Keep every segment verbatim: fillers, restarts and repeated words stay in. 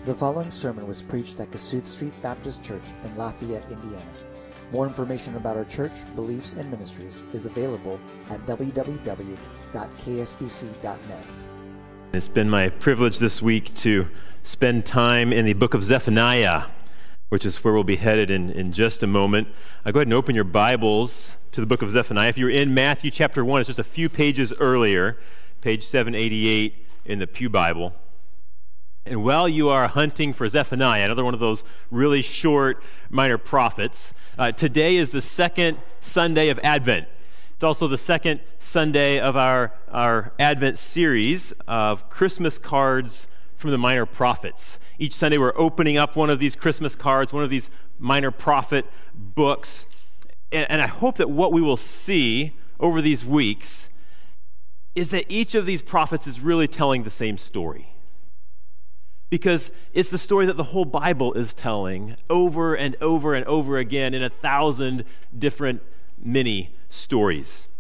The following sermon was preached at Kasuth Street Baptist Church in Lafayette, Indiana. More information about our church, beliefs, and ministries is available at w w w dot k s b c dot net. It's been my privilege this week to spend time in the book of Zephaniah, which is where we'll be headed in, in just a moment. Uh, go ahead and open your Bibles to the book of Zephaniah. If you're in Matthew chapter one, it's just a few pages earlier, page seven eighty-eight in the Pew Bible. And while you are hunting for Zephaniah, another one of those really short minor prophets, uh, today is the second Sunday of Advent. It's also the second Sunday of our, our Advent series of Christmas cards from the minor prophets. Each Sunday we're opening up one of these Christmas cards, one of these minor prophet books. And, and I hope that what we will see over these weeks is that each of these prophets is really telling the same story. Because it's the story that the whole Bible is telling over and over and over again in a thousand different mini stories.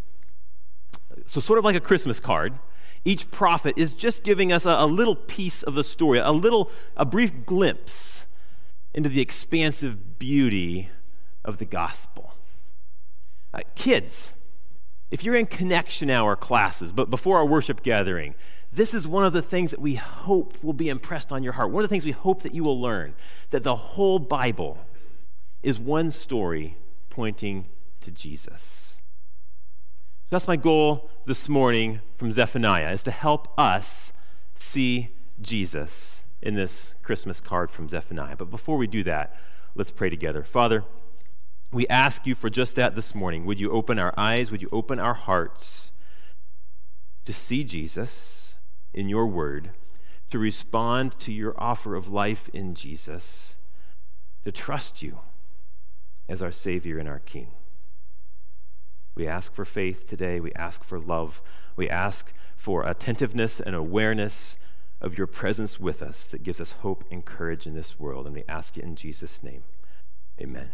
So sort of like a Christmas card, each prophet is just giving us a, a little piece of the story, a little, a brief glimpse into the expansive beauty of the gospel. Uh, kids, if you're in Connection Hour classes, but before our worship gathering, this is one of the things that we hope will be impressed on your heart. One of the things we hope that you will learn, that the whole Bible is one story pointing to Jesus. So that's my goal this morning from Zephaniah, is to help us see Jesus in this Christmas card from Zephaniah. But before we do that, let's pray together. Father, we ask you for just that this morning. Would you open our eyes? Would you open our hearts to see Jesus in your word, to respond to your offer of life in Jesus, to trust you as our Savior and our King. We ask for faith today. We ask for love. We ask for attentiveness and awareness of your presence with us that gives us hope and courage in this world. And we ask it in Jesus' name. Amen.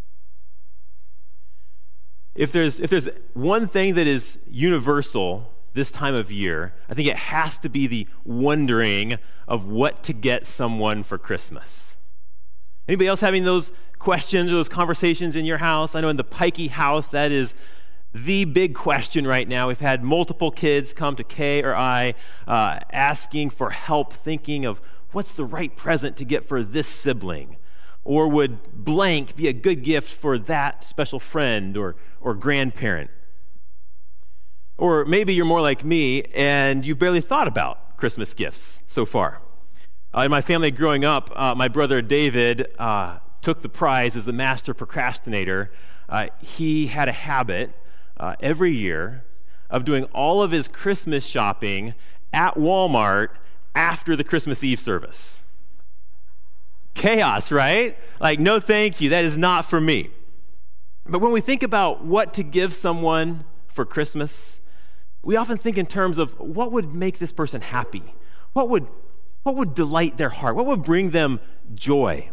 If there's, if there's one thing that is universal this time of year, I think it has to be the wondering of what to get someone for Christmas. Anybody else having those questions or those conversations in your house? I know in the Pikey house, that is the big question right now. We've had multiple kids come to Kay or I uh, asking for help, thinking of what's the right present to get for this sibling, or would blank be a good gift for that special friend or or grandparent. Or maybe you're more like me and you've barely thought about Christmas gifts so far. Uh, in my family growing up, uh, my brother David uh, took the prize as the master procrastinator. Uh, he had a habit uh, every year of doing all of his Christmas shopping at Walmart after the Christmas Eve service. Chaos, right? Like, no thank you, that is not for me. But when we think about what to give someone for Christmas, we often think in terms of what would make this person happy? What would, what would delight their heart? What would bring them joy?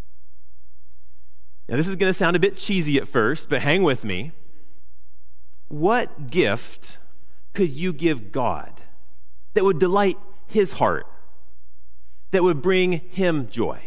Now, this is going to sound a bit cheesy at first, but hang with me. What gift could you give God that would delight his heart, that would bring him joy?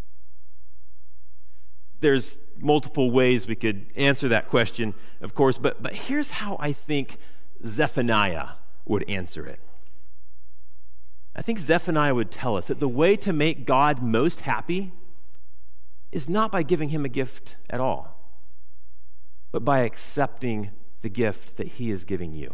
There's multiple ways we could answer that question, of course, but, but here's how I think Zephaniah would answer it. I think Zephaniah would tell us that the way to make God most happy is not by giving him a gift at all, but by accepting the gift that he is giving you.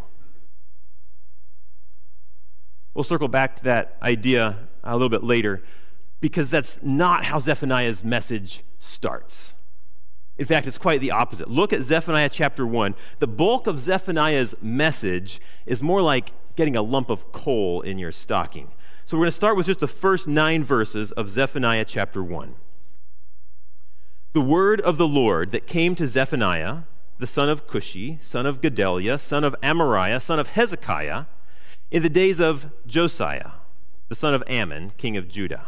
We'll circle back to that idea a little bit later, because that's not how Zephaniah's message starts. In fact, it's quite the opposite. Look at Zephaniah chapter one. The bulk of Zephaniah's message is more like getting a lump of coal in your stocking. So we're going to start with just the first nine verses of Zephaniah chapter one. The word of the Lord that came to Zephaniah, the son of Cushi, son of Gedaliah, son of Amariah, son of Hezekiah, in the days of Josiah, the son of Ammon, king of Judah.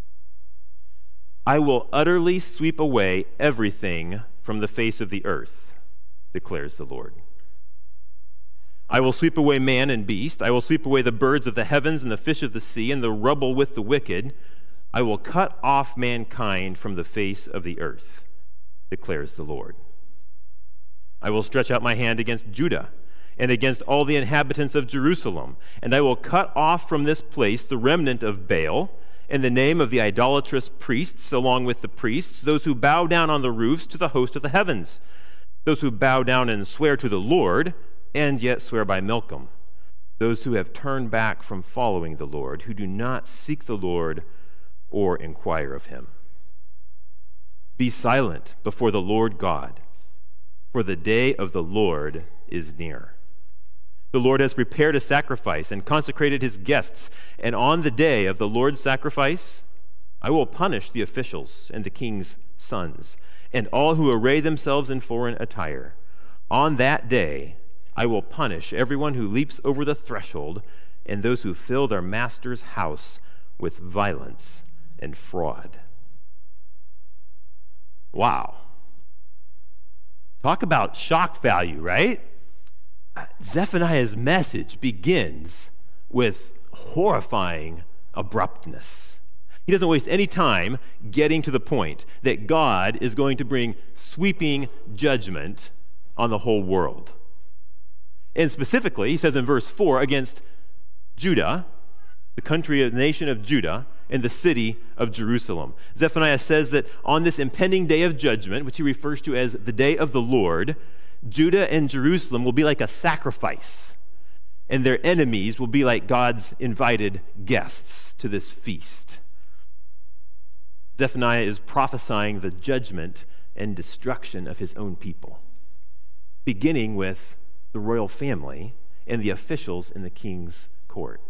I will utterly sweep away everything from the face of the earth, declares the Lord. I will sweep away man and beast. I will sweep away the birds of the heavens and the fish of the sea and the rubble with the wicked, I will cut off mankind from the face of the earth, declares the Lord. I will stretch out my hand against Judah and against all the inhabitants of Jerusalem, and I will cut off from this place the remnant of Baal, in the name of the idolatrous priests, along with the priests, those who bow down on the roofs to the host of the heavens, those who bow down and swear to the Lord, and yet swear by Milcom, those who have turned back from following the Lord, who do not seek the Lord or inquire of him. Be silent before the Lord God, for the day of the Lord is near. The Lord has prepared a sacrifice and consecrated his guests, and on the day of the Lord's sacrifice, I will punish the officials and the king's sons, and all who array themselves in foreign attire. On that day, I will punish everyone who leaps over the threshold, and those who fill their master's house with violence and fraud. Wow. Talk about shock value, right? Zephaniah's message begins with horrifying abruptness. He doesn't waste any time getting to the point that God is going to bring sweeping judgment on the whole world. And specifically, he says in verse four, against Judah, the country of the nation of Judah, and the city of Jerusalem. Zephaniah says that on this impending day of judgment, which he refers to as the day of the Lord, Judah and Jerusalem will be like a sacrifice, and their enemies will be like God's invited guests to this feast. Zephaniah is prophesying the judgment and destruction of his own people, beginning with the royal family and the officials in the king's court.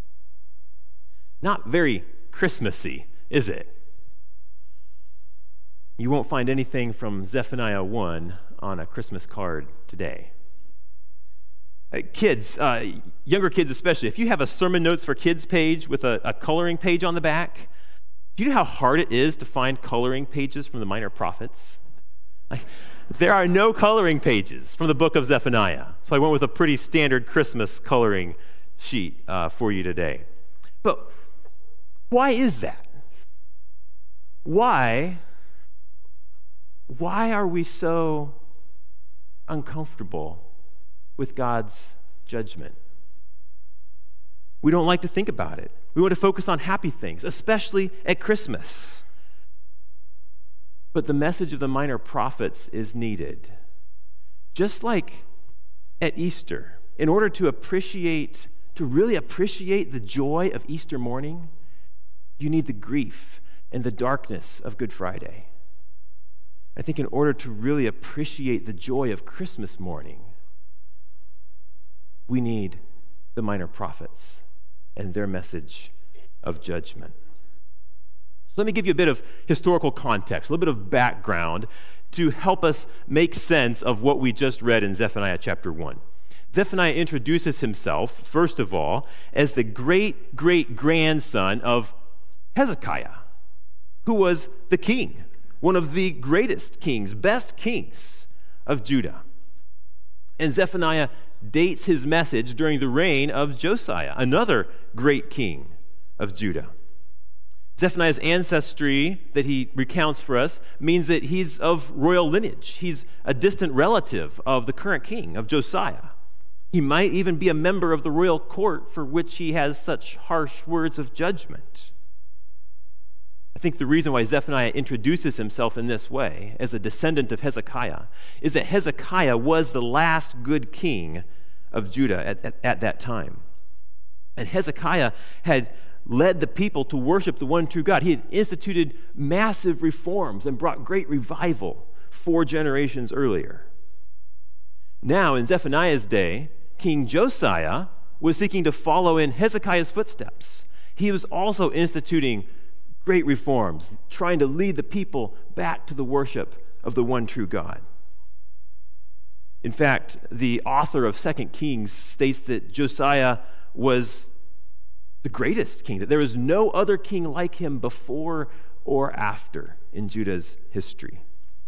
Not very Christmassy, is it? You won't find anything from Zephaniah one on a Christmas card today. Uh, kids, uh, younger kids especially, if you have a sermon notes for kids page with a, a coloring page on the back, do you know how hard it is to find coloring pages from the Minor Prophets? Like, there are no coloring pages from the book of Zephaniah, so I went with a pretty standard Christmas coloring sheet uh, for you today. But why is that? Why, why are we so uncomfortable with God's judgment? We don't like to think about it. We want to focus on happy things, especially at Christmas. But the message of the Minor Prophets is needed. Just like at Easter, in order to appreciate, to really appreciate the joy of Easter morning, you need the grief and the darkness of Good Friday. I think in order to really appreciate the joy of Christmas morning, we need the Minor Prophets and their message of judgment. So let me give you a bit of historical context, a little bit of background to help us make sense of what we just read in Zephaniah chapter one. Zephaniah introduces himself, first of all, as the great-great-grandson of Hezekiah, who was the king, one of the greatest kings, best kings of Judah. And Zephaniah dates his message during the reign of Josiah, another great king of Judah. Zephaniah's ancestry that he recounts for us means that he's of royal lineage. He's a distant relative of the current king, of Josiah. He might even be a member of the royal court for which he has such harsh words of judgment. I think the reason why Zephaniah introduces himself in this way, as a descendant of Hezekiah, is that Hezekiah was the last good king of Judah at, at, at that time. And Hezekiah had led the people to worship the one true God. He had instituted massive reforms and brought great revival four generations earlier. Now, in Zephaniah's day, King Josiah was seeking to follow in Hezekiah's footsteps. He was also instituting great reforms, trying to lead the people back to the worship of the one true God. In fact, the author of Second Kings states that Josiah was the greatest king, that there is no other king like him before or after in Judah's history.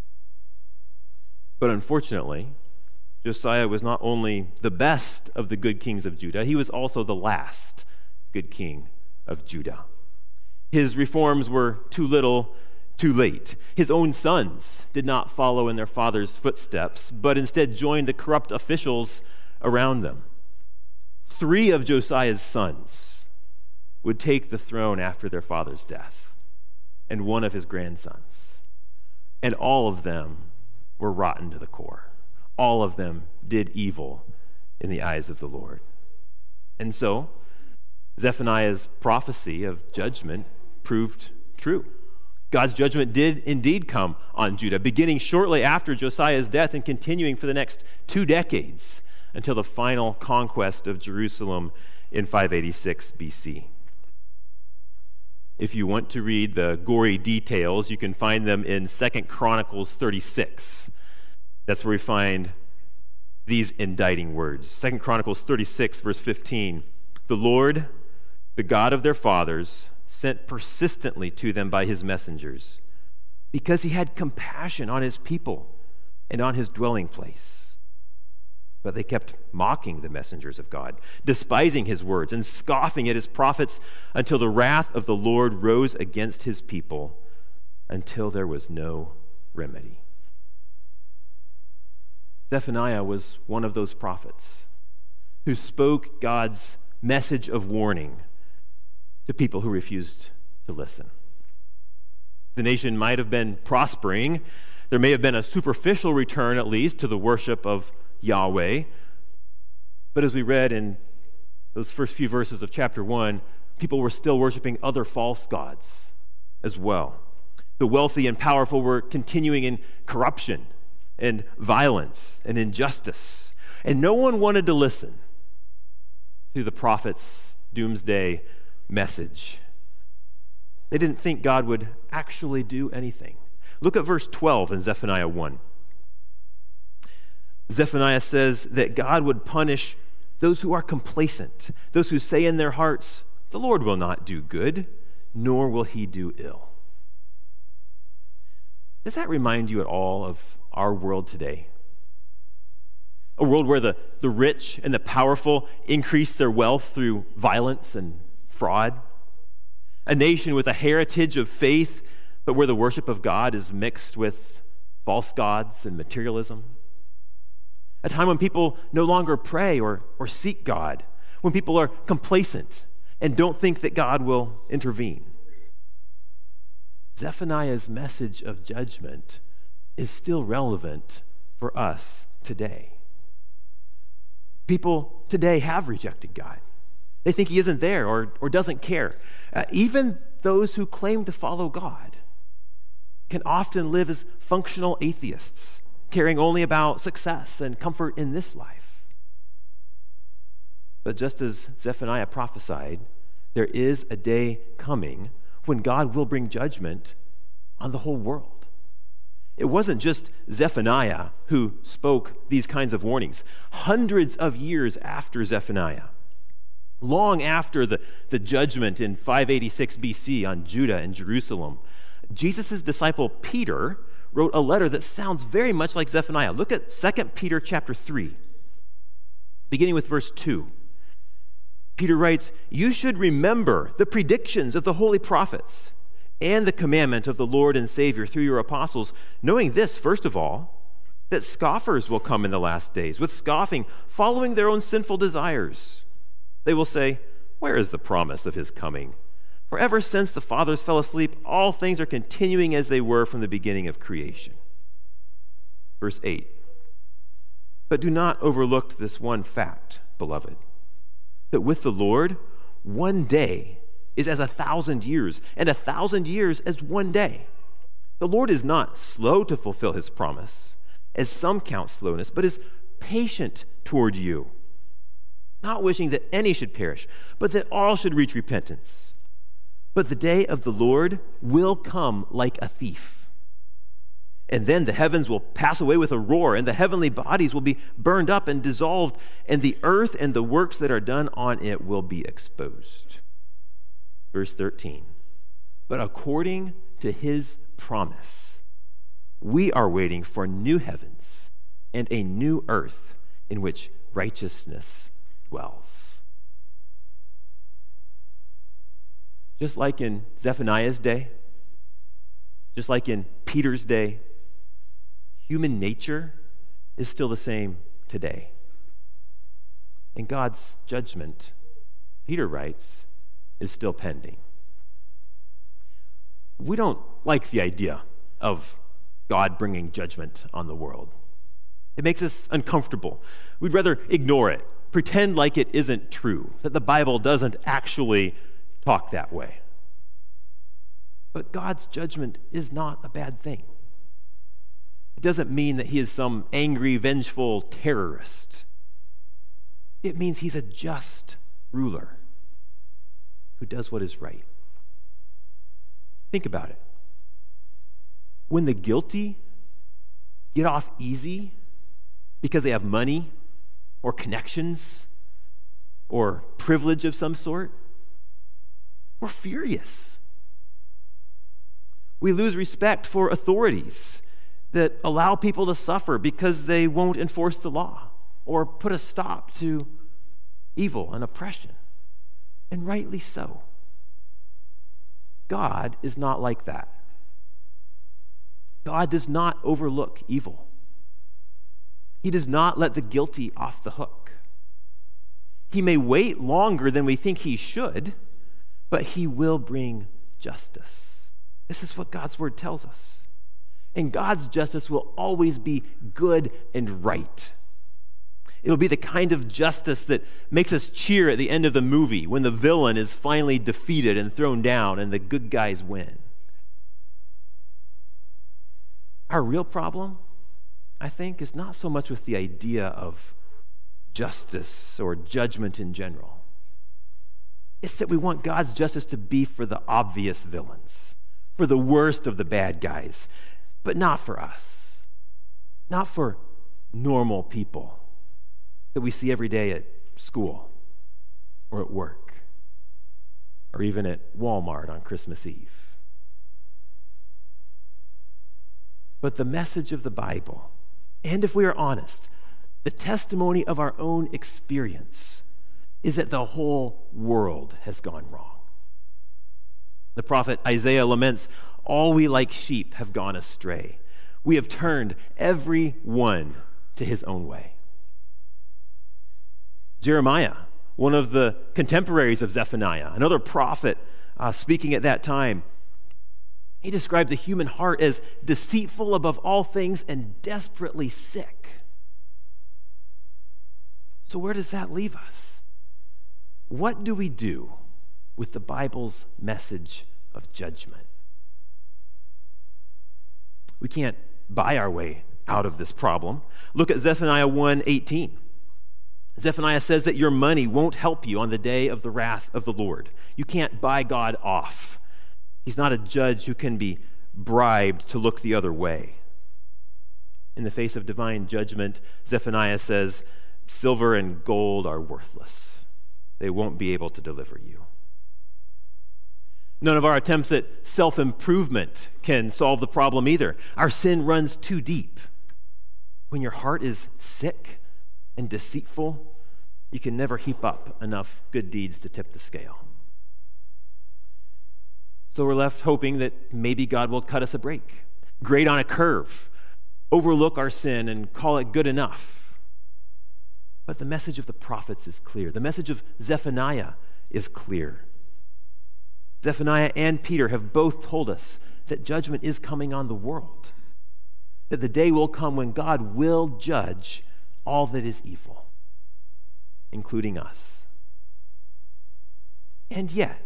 But unfortunately, Josiah was not only the best of the good kings of Judah, he was also the last good king of Judah. His reforms were too little, too late. His own sons did not follow in their father's footsteps, but instead joined the corrupt officials around them. Three of Josiah's sons would take the throne after their father's death, and one of his grandsons. And all of them were rotten to the core. All of them did evil in the eyes of the Lord. And so, Zephaniah's prophecy of judgment proved true. God's judgment did indeed come on Judah, beginning shortly after Josiah's death and continuing for the next two decades until the final conquest of Jerusalem in five eighty-six B C. If you want to read the gory details, you can find them in Second Chronicles thirty-six. That's where we find these indicting words. Second Chronicles thirty-six, verse fifteen. The Lord, the God of their fathers, sent persistently to them by his messengers, because he had compassion on his people and on his dwelling place. But they kept mocking the messengers of God, despising his words and scoffing at his prophets, until the wrath of the Lord rose against his people, until there was no remedy. Zephaniah was one of those prophets who spoke God's message of warning to people who refused to listen. The nation might have been prospering. There may have been a superficial return, at least, to the worship of Yahweh. But as we read in those first few verses of chapter one, people were still worshiping other false gods as well. The wealthy and powerful were continuing in corruption and violence and injustice. And no one wanted to listen to the prophet's doomsday message. They didn't think God would actually do anything. Look at verse twelve in Zephaniah one. Zephaniah says that God would punish those who are complacent, those who say in their hearts, the Lord will not do good, nor will he do ill. Does that remind you at all of our world today? A world where the, the rich and the powerful increase their wealth through violence and fraud. A nation with a heritage of faith, but where the worship of God is mixed with false gods and materialism. A time when people no longer pray or, or seek God, when people are complacent and don't think that God will intervene. Zephaniah's message of judgment is still relevant for us today. People today have rejected God. They think he isn't there or, or doesn't care. Uh, even those who claim to follow God can often live as functional atheists, caring only about success and comfort in this life. But just as Zephaniah prophesied, there is a day coming when God will bring judgment on the whole world. It wasn't just Zephaniah who spoke these kinds of warnings. Hundreds of years after Zephaniah, long after the, the judgment in five eighty-six B C on Judah and Jerusalem, Jesus' disciple Peter wrote a letter that sounds very much like Zephaniah. Look at Second Peter chapter three, beginning with verse two. Peter writes, "You should remember the predictions of the holy prophets and the commandment of the Lord and Savior through your apostles, knowing this, first of all, that scoffers will come in the last days, with scoffing, following their own sinful desires. They will say, 'Where is the promise of his coming?' For ever since the fathers fell asleep, all things are continuing as they were from the beginning of creation." Verse eight. "But do not overlook this one fact, beloved, that with the Lord, one day is as a thousand years, and a thousand years as one day. The Lord is not slow to fulfill his promise, as some count slowness, but is patient toward you, not wishing that any should perish, but that all should reach repentance. But the day of the Lord will come like a thief. And then the heavens will pass away with a roar, and the heavenly bodies will be burned up and dissolved, and the earth and the works that are done on it will be exposed." Verse thirteen. "But according to his promise, we are waiting for new heavens and a new earth in which righteousness dwells." Just like in Zephaniah's day, just like in Peter's day, human nature is still the same today. And God's judgment, Peter writes, is still pending. We don't like the idea of God bringing judgment on the world. It makes us uncomfortable. We'd rather ignore it, pretend like it isn't true, that the Bible doesn't actually talk that way. But God's judgment is not a bad thing. It doesn't mean that he is some angry, vengeful terrorist. It means he's a just ruler who does what is right. Think about it. When the guilty get off easy because they have money or connections or privilege of some sort, we're furious. We lose respect for authorities that allow people to suffer because they won't enforce the law or put a stop to evil and oppression. And rightly so. God is not like that. God does not overlook evil. He does not let the guilty off the hook. He may wait longer than we think he should, but he will bring justice. This is what God's word tells us. And God's justice will always be good and right. It'll be the kind of justice that makes us cheer at the end of the movie when the villain is finally defeated and thrown down and the good guys win. Our real problem, I think, is not so much with the idea of justice or judgment in general. It's that we want God's justice to be for the obvious villains, for the worst of the bad guys, but not for us, not for normal people that we see every day at school or at work or even at Walmart on Christmas Eve. But the message of the Bible, and if we are honest, the testimony of our own experience, is that the whole world has gone wrong. The prophet Isaiah laments, "All we like sheep have gone astray. We have turned every one to his own way." Jeremiah, one of the contemporaries of Zephaniah, another prophet uh, speaking at that time, he described the human heart as deceitful above all things and desperately sick. So where does that leave us? What do we do with the Bible's message of judgment? We can't buy our way out of this problem. Look at Zephaniah one eighteen. Zephaniah says that your money won't help you on the day of the wrath of the Lord. You can't buy God off. He's not a judge who can be bribed to look the other way. In the face of divine judgment, Zephaniah says, silver and gold are worthless. They won't be able to deliver you. None of our attempts at self-improvement can solve the problem either. Our sin runs too deep. When your heart is sick and deceitful, you can never heap up enough good deeds to tip the scale. So we're left hoping that maybe God will cut us a break, grade on a curve, overlook our sin and call it good enough. But the message of the prophets is clear. The message of Zephaniah is clear. Zephaniah and Peter have both told us that judgment is coming on the world, that the day will come when God will judge all that is evil, including us. And yet,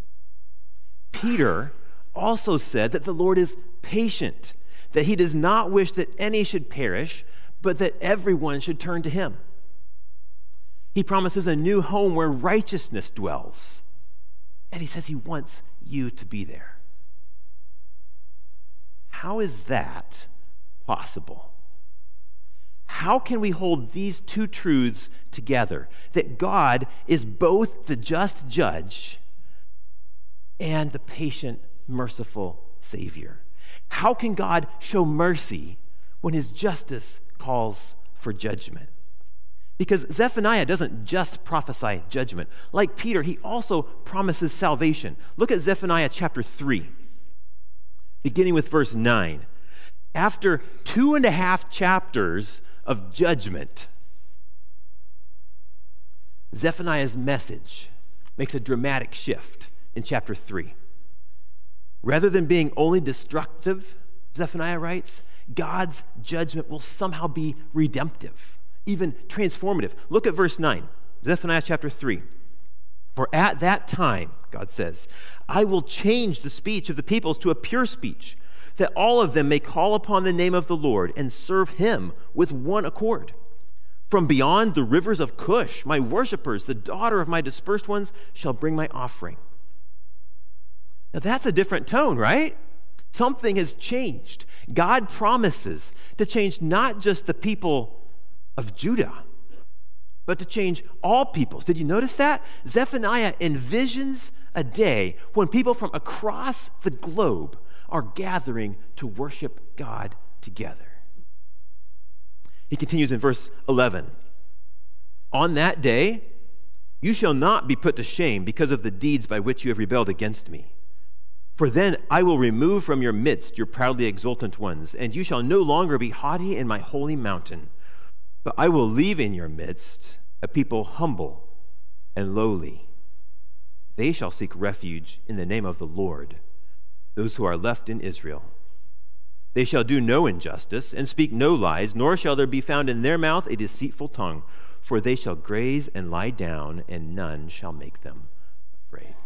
Peter also said that the Lord is patient, that he does not wish that any should perish, but that everyone should turn to him. He promises a new home where righteousness dwells, and he says he wants you to be there. How is that possible? How can we hold these two truths together? That God is both the just judge and the patient, merciful Savior. How can God show mercy when his justice calls for judgment? Because Zephaniah doesn't just prophesy judgment. Like Peter, he also promises salvation. Look at Zephaniah chapter three, beginning with verse nine. After two and a half chapters of judgment, Zephaniah's message makes a dramatic shift in chapter three. Rather than being only destructive, Zephaniah writes, God's judgment will somehow be redemptive, even transformative. Look at verse nine, Zephaniah chapter three. For at that time, God says, I will change the speech of the peoples to a pure speech, that all of them may call upon the name of the Lord and serve him with one accord. From beyond the rivers of Cush, my worshipers, the daughter of my dispersed ones, shall bring my offering. Now that's a different tone, right? Something has changed. God promises to change not just the people of Judah, but to change all peoples. Did you notice that? Zephaniah envisions a day when people from across the globe are gathering to worship God together. He continues in verse eleven. On that day, you shall not be put to shame because of the deeds by which you have rebelled against me. For then I will remove from your midst your proudly exultant ones, and you shall no longer be haughty in my holy mountain. But I will leave in your midst a people humble and lowly. They shall seek refuge in the name of the Lord, those who are left in Israel. They shall do no injustice and speak no lies, nor shall there be found in their mouth a deceitful tongue, for they shall graze and lie down, and none shall make them afraid.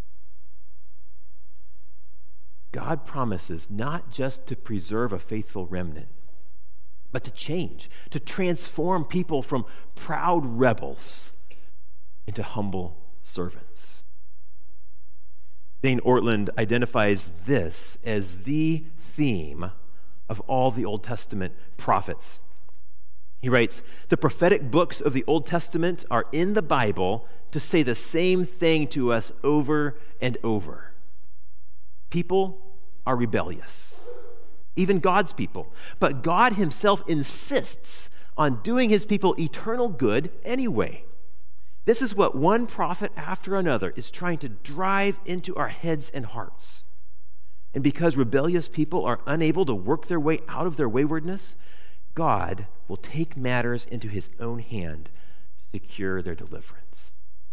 God promises not just to preserve a faithful remnant, but to change, to transform people from proud rebels into humble servants. Dane Ortland identifies this as the theme of all the Old Testament prophets. He writes, the prophetic books of the Old Testament are in the Bible to say the same thing to us over and over. People are rebellious, even God's people. But God himself insists on doing his people eternal good anyway. This is what one prophet after another is trying to drive into our heads and hearts. And because rebellious people are unable to work their way out of their waywardness, God will take matters into his own hand to secure their deliverance.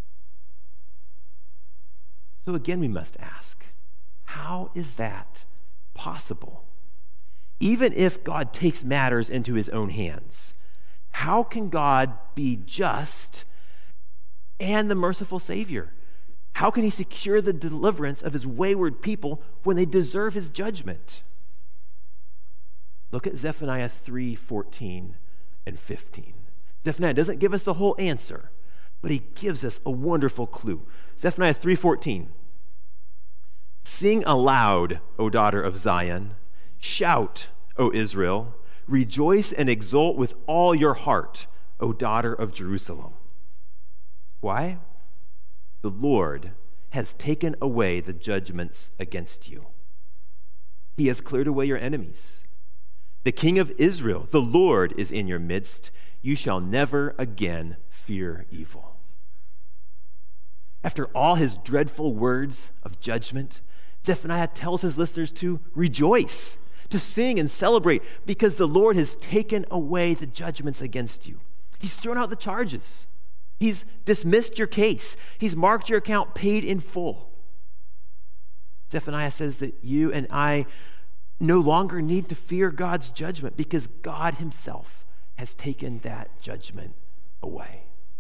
So again, we must ask, how is that possible? Even if God takes matters into his own hands, how can God be just and the merciful Savior? How can he secure the deliverance of his wayward people when they deserve his judgment? Look at Zephaniah three fourteen and fifteen. Zephaniah doesn't give us the whole answer, but he gives us a wonderful clue. Zephaniah three fourteen. Sing aloud, O daughter of Zion. Shout, O Israel. Rejoice and exult with all your heart, O daughter of Jerusalem. Why? The Lord has taken away the judgments against you. He has cleared away your enemies. The King of Israel, the Lord, is in your midst. You shall never again fear evil. After all his dreadful words of judgment, Zephaniah tells his listeners to rejoice, to sing and celebrate, because the Lord has taken away the judgments against you. He's thrown out the charges. He's dismissed your case. He's marked your account paid in full. Zephaniah says that you and I no longer need to fear God's judgment because God himself has taken that judgment away.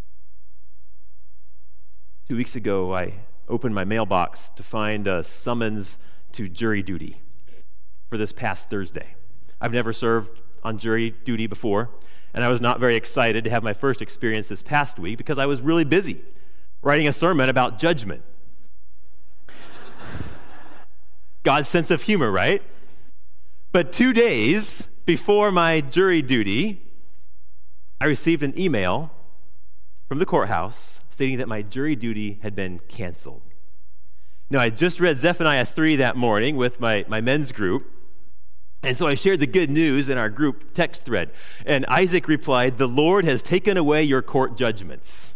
Two weeks ago, I opened my mailbox to find a summons to jury duty for this past Thursday. I've never served on jury duty before, and I was not very excited to have my first experience this past week because I was really busy writing a sermon about judgment. God's sense of humor, right? But two days before my jury duty, I received an email from the courthouse stating that my jury duty had been canceled. Now, I just read Zephaniah three that morning with my, my men's group, And so I shared the good news in our group text thread. And Isaac replied, "The Lord has taken away your court judgments."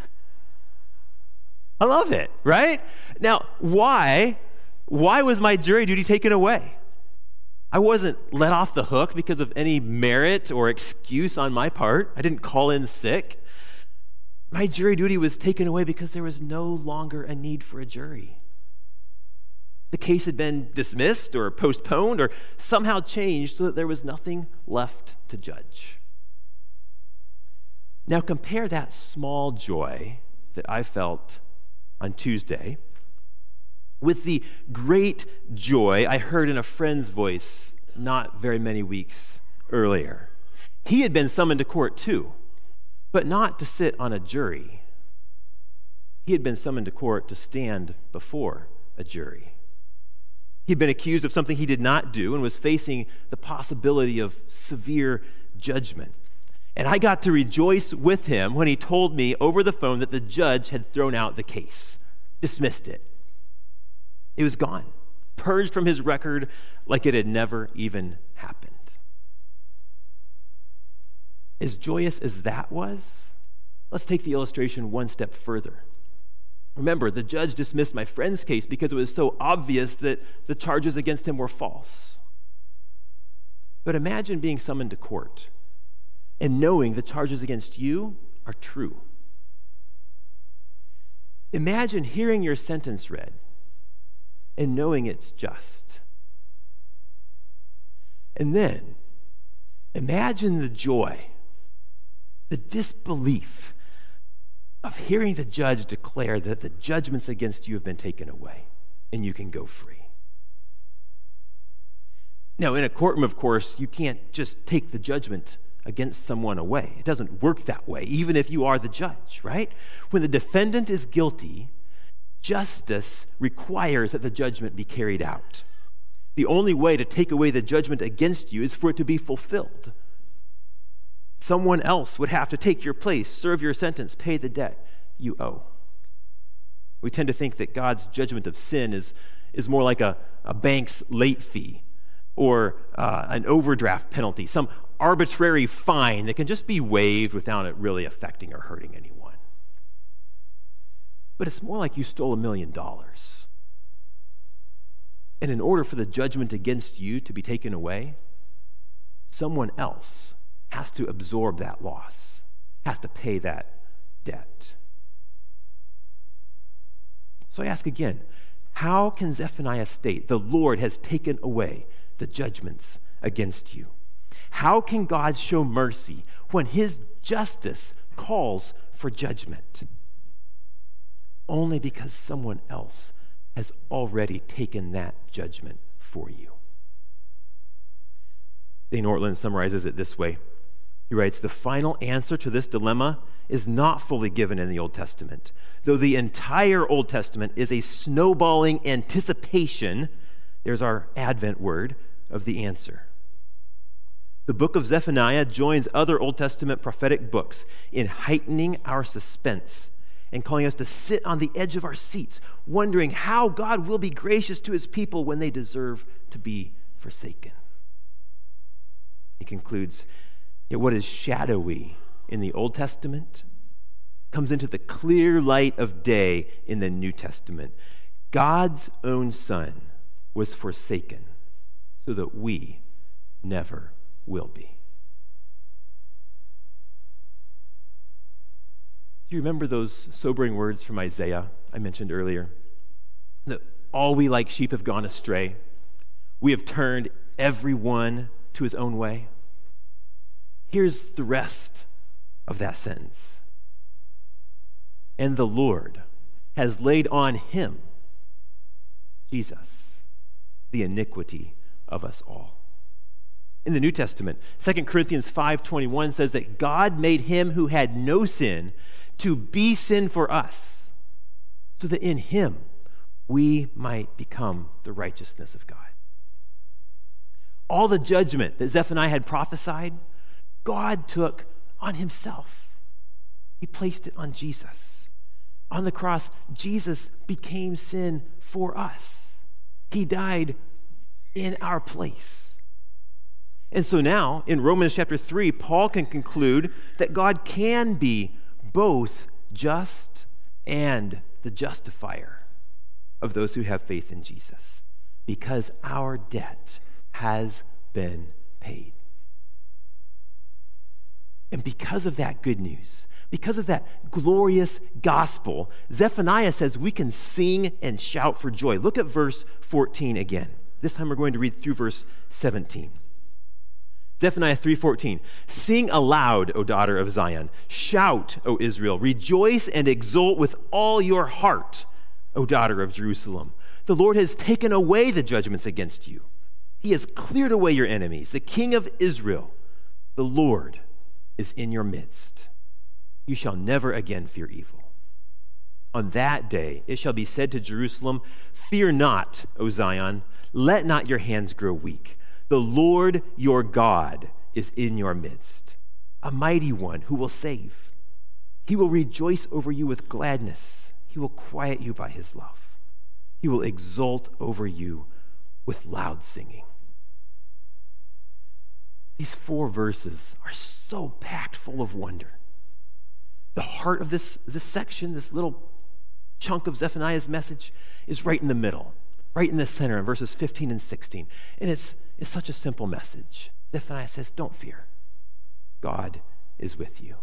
I love it, right? Now, why? Why was my jury duty taken away? I wasn't let off the hook because of any merit or excuse on my part. I didn't call in sick. My jury duty was taken away because there was no longer a need for a jury. The case had been dismissed or postponed or somehow changed so that there was nothing left to judge. Now compare that small joy that I felt on Tuesday with the great joy I heard in a friend's voice not very many weeks earlier. He had been summoned to court too, but not to sit on a jury. He had been summoned to court to stand before a jury. He'd been accused of something he did not do and was facing the possibility of severe judgment. And I got to rejoice with him when he told me over the phone that the judge had thrown out the case, dismissed it. It was gone, purged from his record like it had never even happened. As joyous as that was, let's take the illustration one step further. Remember, the judge dismissed my friend's case because it was so obvious that the charges against him were false. But imagine being summoned to court and knowing the charges against you are true. Imagine hearing your sentence read and knowing it's just. And then imagine the joy, the disbelief of hearing the judge declare that the judgments against you have been taken away and you can go free. Now, in a courtroom, of course, you can't just take the judgment against someone away. It doesn't work that way, even if you are the judge, right? When the defendant is guilty, justice requires that the judgment be carried out. The only way to take away the judgment against you is for it to be fulfilled. Someone else would have to take your place, serve your sentence, pay the debt you owe. We tend to think that God's judgment of sin is, is more like a, a bank's late fee or uh, an overdraft penalty, some arbitrary fine that can just be waived without it really affecting or hurting anyone. But it's more like you stole a million dollars. And in order for the judgment against you to be taken away, someone else has to absorb that loss, has to pay that debt. So I ask again, how can Zephaniah state the Lord has taken away the judgments against you? How can God show mercy when his justice calls for judgment? Only because someone else has already taken that judgment for you. Dane Ortlund summarizes it this way. He writes, "The final answer to this dilemma is not fully given in the Old Testament, though the entire Old Testament is a snowballing anticipation," there's our Advent word, "of the answer." The book of Zephaniah joins other Old Testament prophetic books in heightening our suspense and calling us to sit on the edge of our seats, wondering how God will be gracious to his people when they deserve to be forsaken. He concludes, "Yet what is shadowy in the Old Testament comes into the clear light of day in the New Testament. God's own Son was forsaken so that we never will be." Do you remember those sobering words from Isaiah I mentioned earlier? That all we like sheep have gone astray. We have turned everyone to his own way. Here's the rest of that sentence. "And the Lord has laid on him," Jesus, "the iniquity of us all." In the New Testament, Second Corinthians five twenty-one says that God made him who had no sin to be sin for us, so that in him we might become the righteousness of God. All the judgment that Zephaniah had prophesied, God took on himself. He placed it on Jesus. On the cross, Jesus became sin for us. He died in our place. And so now, in Romans chapter three, Paul can conclude that God can be both just and the justifier of those who have faith in Jesus, because our debt has been paid. And because of that good news, because of that glorious gospel, Zephaniah says we can sing and shout for joy. Look at verse fourteen again. This time we're going to read through verse seventeen. Zephaniah three fourteen, sing aloud, O daughter of Zion. Shout, O Israel. Rejoice and exult with all your heart, O daughter of Jerusalem. The Lord has taken away the judgments against you. He has cleared away your enemies. The King of Israel, the Lord, is in your midst. You shall never again fear evil. On that day it shall be said to Jerusalem, fear not, O Zion. Let not your hands grow weak. The Lord your God is in your midst, a mighty one who will save. He will rejoice over you with gladness. He will quiet you by his love. He will exult over you with loud singing. These four verses are so packed full of wonder. The heart of this, this section, this little chunk of Zephaniah's message, is right in the middle, right in the center in verses fifteen and sixteen. And it's, it's such a simple message. Zephaniah says, don't fear. God is with you.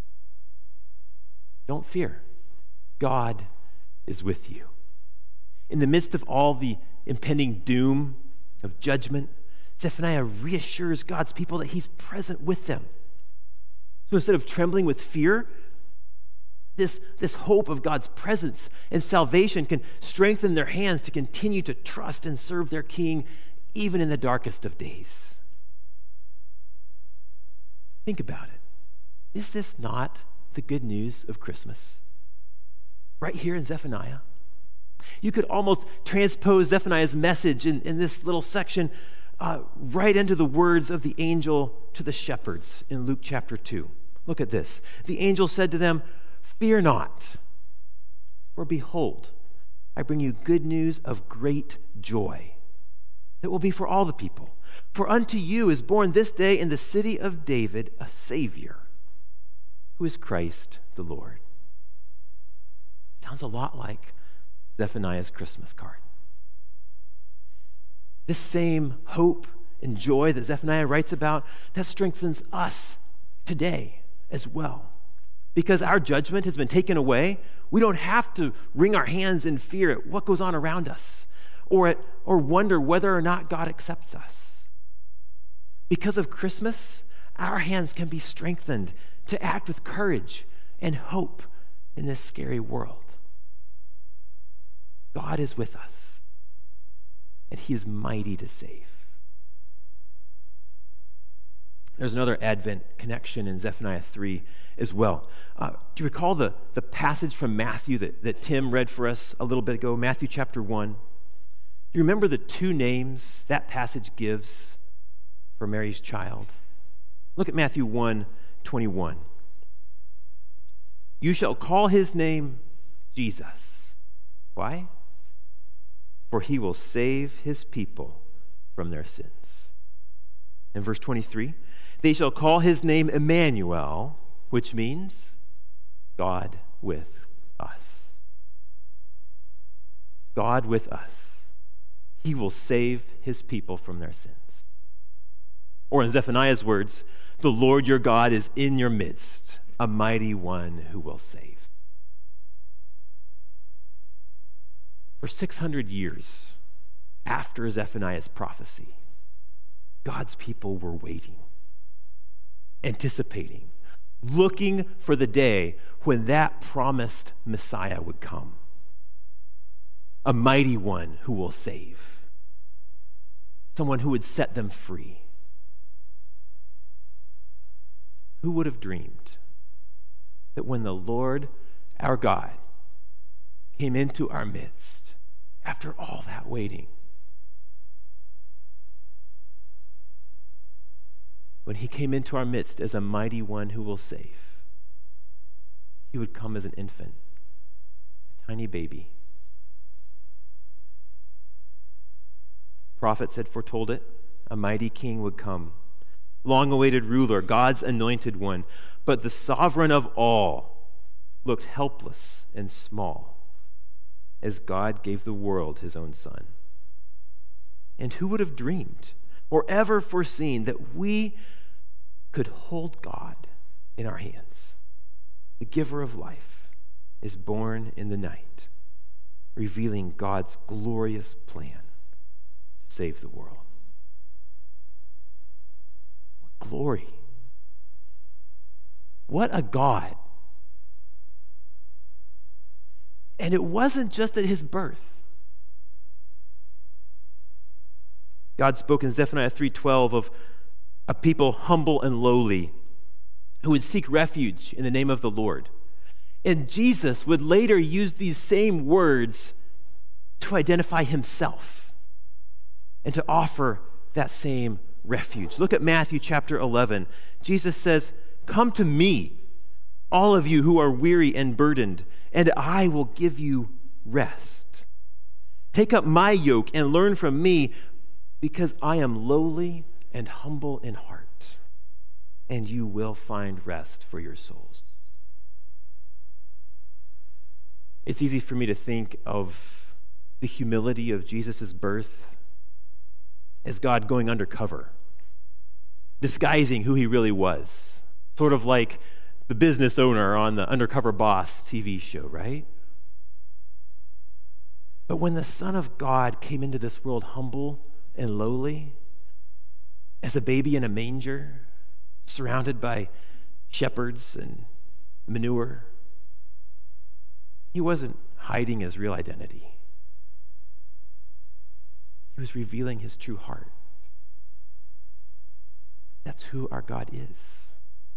Don't fear. God is with you. In the midst of all the impending doom of judgment, Zephaniah reassures God's people that he's present with them. So instead of trembling with fear, this, this hope of God's presence and salvation can strengthen their hands to continue to trust and serve their King even in the darkest of days. Think about it. Is this not the good news of Christmas? Right here in Zephaniah. You could almost transpose Zephaniah's message in, in this little section uh, right into the words of the angel to the shepherds in Luke chapter two. Look at this. The angel said to them, fear not, for behold, I bring you good news of great joy that will be for all the people. For unto you is born this day in the city of David a Savior, who is Christ the Lord. Sounds a lot like Zephaniah's Christmas card. This same hope and joy that Zephaniah writes about, that strengthens us today as well. Because our judgment has been taken away, we don't have to wring our hands in fear at what goes on around us or, at, or wonder whether or not God accepts us. Because of Christmas, our hands can be strengthened to act with courage and hope in this scary world. God is with us, and he is mighty to save. There's another Advent connection in Zephaniah three as well. Uh, do you recall the, the passage from Matthew that, that Tim read for us a little bit ago? Matthew chapter one. Do you remember the two names that passage gives for Mary's child? Look at Matthew one twenty-one. You shall call his name Jesus. Why? For he will save his people from their sins. In verse twenty-three, they shall call his name Emmanuel, which means God with us. God with us. He will save his people from their sins. Or in Zephaniah's words, the Lord your God is in your midst, a mighty one who will save. For six hundred years after Zephaniah's prophecy, God's people were waiting, anticipating, looking for the day when that promised Messiah would come. A mighty one who will save. Someone who would set them free. Who would have dreamed that when the Lord, our God, came into our midst, after all that waiting, when he came into our midst as a mighty one who will save, he would come as an infant, a tiny baby. Prophets had foretold it. A mighty king would come long-awaited ruler, God's anointed one. But the sovereign of all looked helpless and small as God gave the world his own Son. And who would have dreamed or ever foreseen that we could hold God in our hands? The giver of life is born in the night, revealing God's glorious plan to save the world. What glory! What a God! And it wasn't just at his birth. God spoke in Zephaniah three twelve of a people humble and lowly who would seek refuge in the name of the Lord. And Jesus would later use these same words to identify himself and to offer that same refuge. Look at Matthew chapter eleven. Jesus says, "Come to me, all of you who are weary and burdened, and I will give you rest. Take up my yoke and learn from me, because I am lowly and humble in heart, and you will find rest for your souls." It's easy for me to think of the humility of Jesus' birth as God going undercover, disguising who he really was, sort of like the business owner on the Undercover Boss T V show, right? But when the Son of God came into this world humble and lowly, as a baby in a manger, surrounded by shepherds and manure, he wasn't hiding his real identity. He was revealing his true heart. That's who our God is.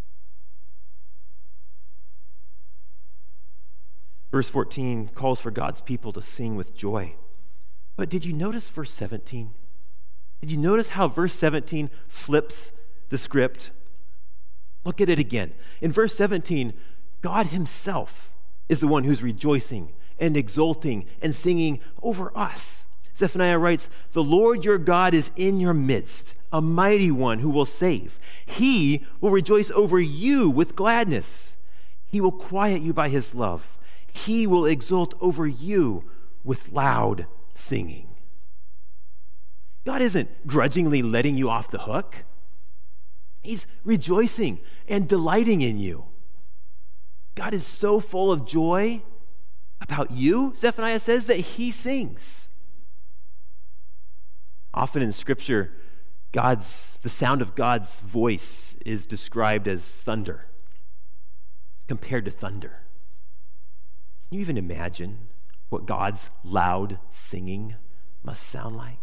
Verse fourteen calls for God's people to sing with joy. But did you notice verse seventeen? Did you notice how verse seventeen flips the script? Look at it again. In verse seventeen, God himself is the one who's rejoicing and exulting and singing over us. Zephaniah writes, "The Lord your God is in your midst, a mighty one who will save. He will rejoice over you with gladness. He will quiet you by his love. He will exult over you with loud singing." God isn't grudgingly letting you off the hook. He's rejoicing and delighting in you. God is so full of joy about you, Zephaniah says, that he sings. Often in Scripture, God's the sound of God's voice is described as thunder. It's compared to thunder. Can you even imagine what God's loud singing must sound like?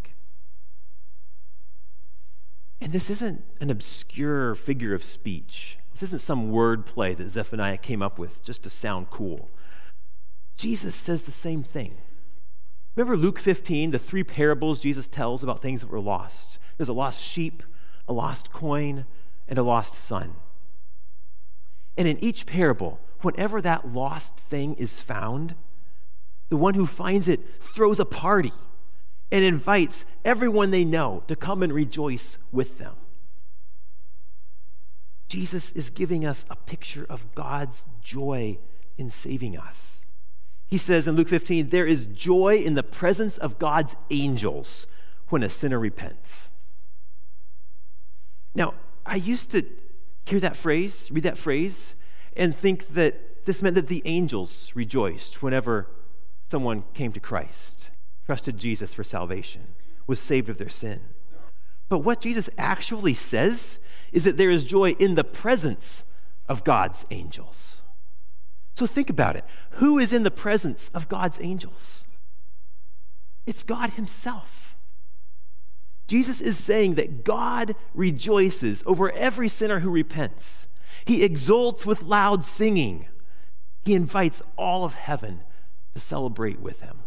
And this isn't an obscure figure of speech. This isn't some word play that Zephaniah came up with just to sound cool. Jesus says the same thing. Remember Luke fifteen, the three parables Jesus tells about things that were lost? There's a lost sheep, a lost coin, and a lost son. And in each parable, whenever that lost thing is found, the one who finds it throws a party and invites everyone they know to come and rejoice with them. Jesus is giving us a picture of God's joy in saving us. He says in Luke fifteen, there is joy in the presence of God's angels when a sinner repents. Now, I used to hear that phrase, read that phrase, and think that this meant that the angels rejoiced whenever someone came to Christ, trusted Jesus for salvation, was saved of their sin. But what Jesus actually says is that there is joy in the presence of God's angels. So think about it. Who is in the presence of God's angels? It's God himself. Jesus is saying that God rejoices over every sinner who repents. He exults with loud singing. He invites all of heaven to celebrate with him.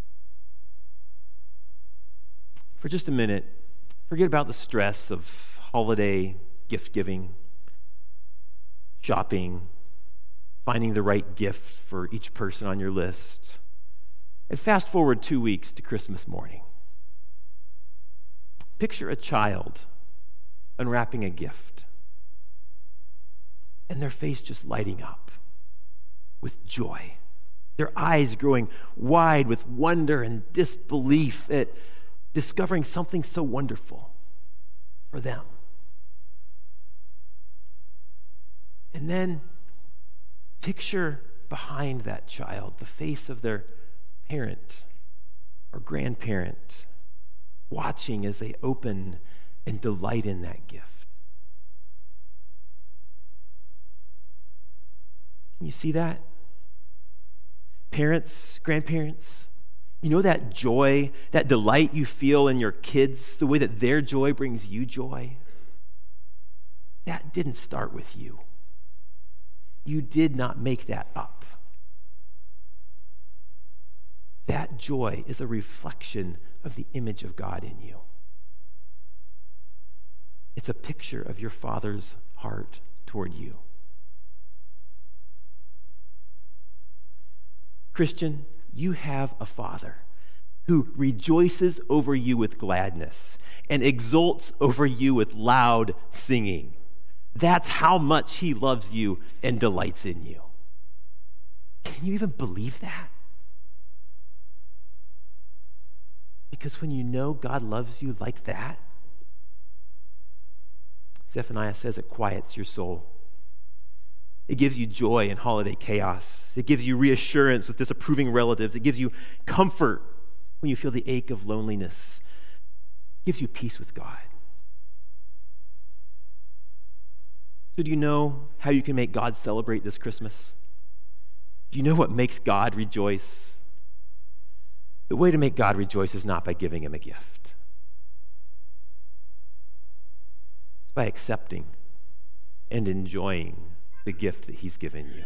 For just a minute, forget about the stress of holiday gift giving, shopping, finding the right gift for each person on your list, and fast forward two weeks to Christmas morning. Picture a child unwrapping a gift, and their face just lighting up with joy, their eyes growing wide with wonder and disbelief at discovering something so wonderful for them. And then picture behind that child the face of their parent or grandparent, watching as they open and delight in that gift. Can you see that? Parents, grandparents, you know that joy, that delight you feel in your kids, the way that their joy brings you joy? That didn't start with you. You did not make that up. That joy is a reflection of the image of God in you. It's a picture of your Father's heart toward you. Christian, you have a Father who rejoices over you with gladness and exults over you with loud singing. That's how much he loves you and delights in you. Can you even believe that? Because when you know God loves you like that, Zephaniah says it quiets your soul. It gives you joy in holiday chaos. It gives you reassurance with disapproving relatives. It gives you comfort when you feel the ache of loneliness. It gives you peace with God. So do you know how you can make God celebrate this Christmas? Do you know what makes God rejoice? The way to make God rejoice is not by giving him a gift. It's by accepting and enjoying the gift that he's given you.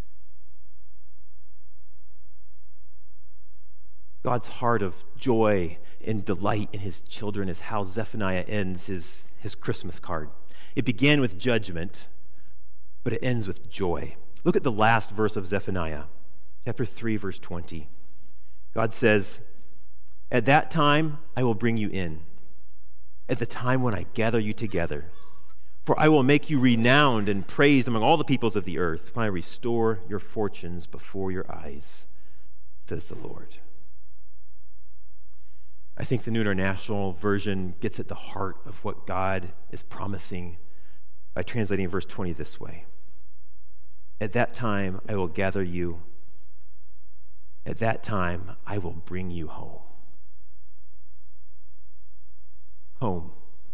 God's heart of joy and delight in his children is how Zephaniah ends his, his Christmas card. It began with judgment, but it ends with joy. Look at the last verse of Zephaniah, chapter three, verse twenty. God says, "At that time I will bring you in, at the time when I gather you together. For I will make you renowned and praised among all the peoples of the earth when I restore your fortunes before your eyes, says the Lord." I think the New International Version gets at the heart of what God is promising by translating verse twenty this way. At that time I will gather you. At that time I will bring you home. Home.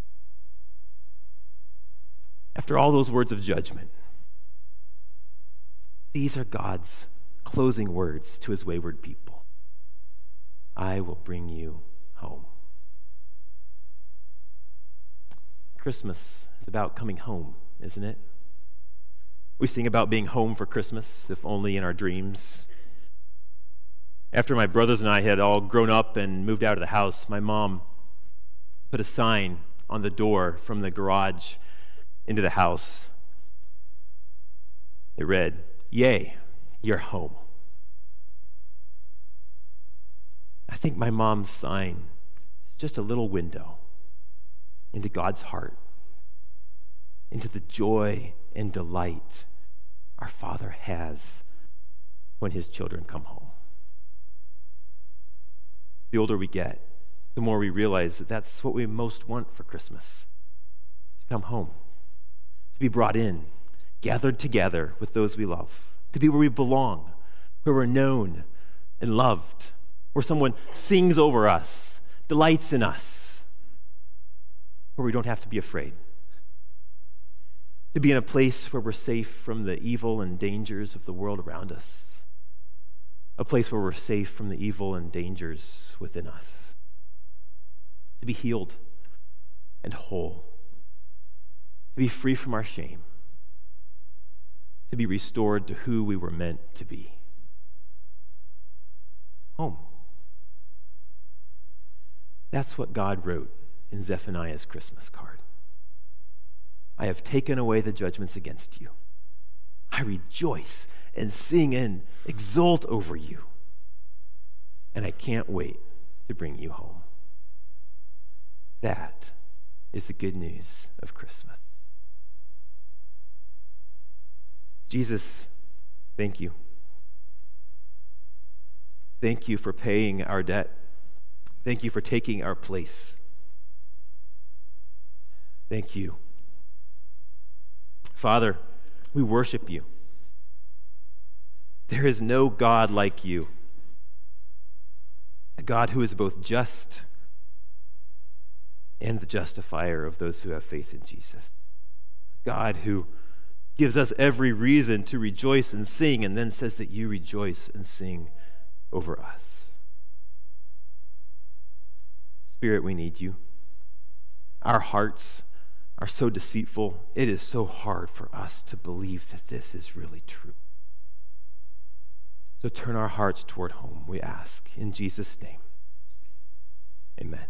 After all those words of judgment, these are God's closing words to his wayward people. I will bring you home. Christmas is about coming home, isn't it? We sing about being home for Christmas, if only in our dreams. After my brothers and I had all grown up and moved out of the house, my mom put a sign on the door from the garage into the house. It read, "Yay, you're home." I think my mom's sign is just a little window into God's heart, into the joy and delight our Father has when his children come home. The older we get, the more we realize that that's what we most want for Christmas, to come home, to be brought in, gathered together with those we love, to be where we belong, where we're known and loved, where someone sings over us, delights in us, where we don't have to be afraid, to be in a place where we're safe from the evil and dangers of the world around us, a place where we're safe from the evil and dangers within us, to be healed and whole, to be free from our shame, to be restored to who we were meant to be. Home. That's what God wrote in Zephaniah's Christmas card. I have taken away the judgments against you. I rejoice and sing and exult over you. And I can't wait to bring you home. That is the good news of Christmas. Jesus, thank you. Thank you for paying our debt. Thank you for taking our place. Thank you. Father, we worship you. There is no God like you. A God who is both just and the justifier of those who have faith in Jesus. A God who gives us every reason to rejoice and sing, and then says that you rejoice and sing over us. Spirit, we need you. Our hearts are so deceitful. It is so hard for us to believe that this is really true. So turn our hearts toward home, we ask, in Jesus' name. Amen.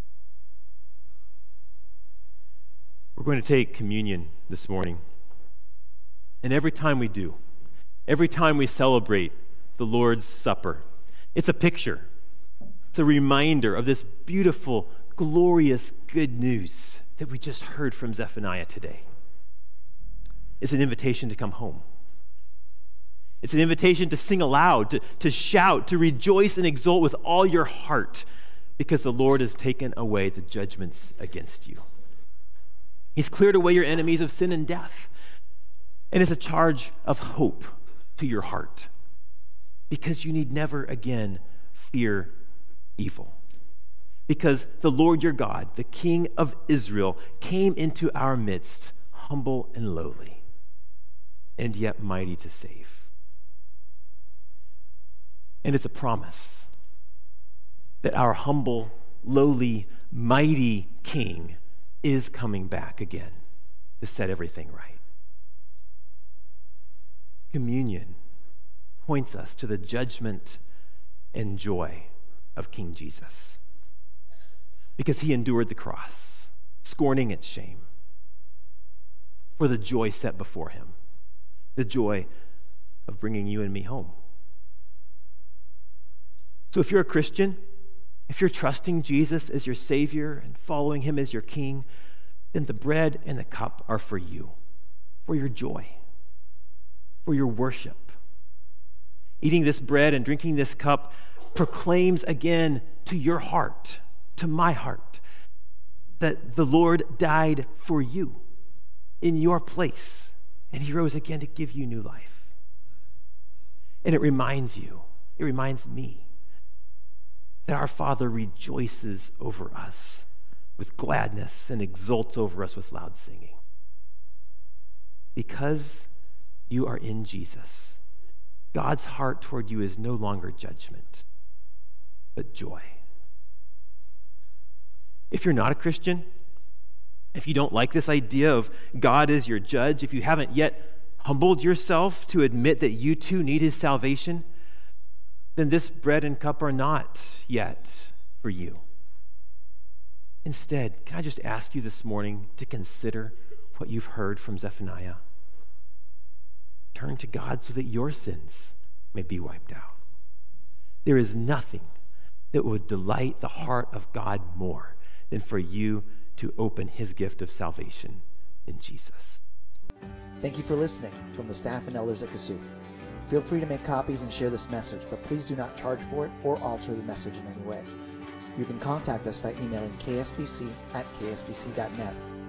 We're going to take communion this morning. And every time we do, every time we celebrate the Lord's Supper, it's a picture. It's a reminder of this beautiful, glorious good news that we just heard from Zephaniah today. It's an invitation to come home. It's an invitation to sing aloud, to, to shout, to rejoice and exult with all your heart, because the Lord has taken away the judgments against you. He's cleared away your enemies of sin and death. And it's a charge of hope to your heart, because you need never again fear evil. Because the Lord your God, the King of Israel, came into our midst, humble and lowly, and yet mighty to save. And it's a promise that our humble, lowly, mighty King is coming back again to set everything right. Communion points us to the judgment and joy of King Jesus, because he endured the cross, scorning its shame, for the joy set before him, the joy of bringing you and me home. So if you're a Christian, if you're trusting Jesus as your Savior and following him as your King, then the bread and the cup are for you, for your joy, for your worship. Eating this bread and drinking this cup proclaims again to your heart, to my heart, that the Lord died for you in your place, and he rose again to give you new life. And it reminds you, it reminds me, that our Father rejoices over us with gladness and exults over us with loud singing. Because you are in Jesus, God's heart toward you is no longer judgment, but joy. If you're not a Christian, if you don't like this idea of God as your judge, if you haven't yet humbled yourself to admit that you too need his salvation, then this bread and cup are not yet for you. Instead, can I just ask you this morning to consider what you've heard from Zephaniah? Turn to God so that your sins may be wiped out. There is nothing that would delight the heart of God more than for you to open his gift of salvation in Jesus. Thank you for listening from the staff and elders at Kasuth. Feel free to make copies and share this message, but please do not charge for it or alter the message in any way. You can contact us by emailing k s b c at k s b c dot net